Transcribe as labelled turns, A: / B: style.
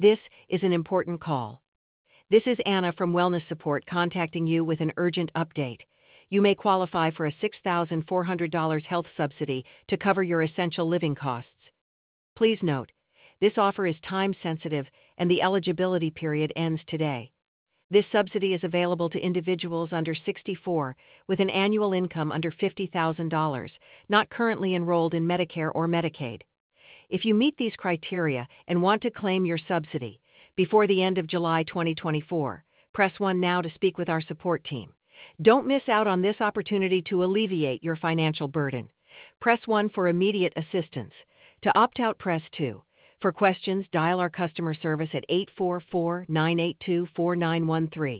A: This is an important call. This is Anna from Wellness Support contacting you with an urgent update. You may qualify for a $6,400 health subsidy to cover your essential living costs. Please note, this offer is time-sensitive and the eligibility period ends today. This subsidy is available to individuals under 64 with an annual income under $50,000, not currently enrolled in Medicare or Medicaid. If you meet these criteria and want to claim your subsidy before the end of July 2024, press 1 now to speak with our support team. Don't miss out on this opportunity to alleviate your financial burden. Press 1 for immediate assistance. To opt out, press 2. For questions, dial our customer service at 844-982-4913.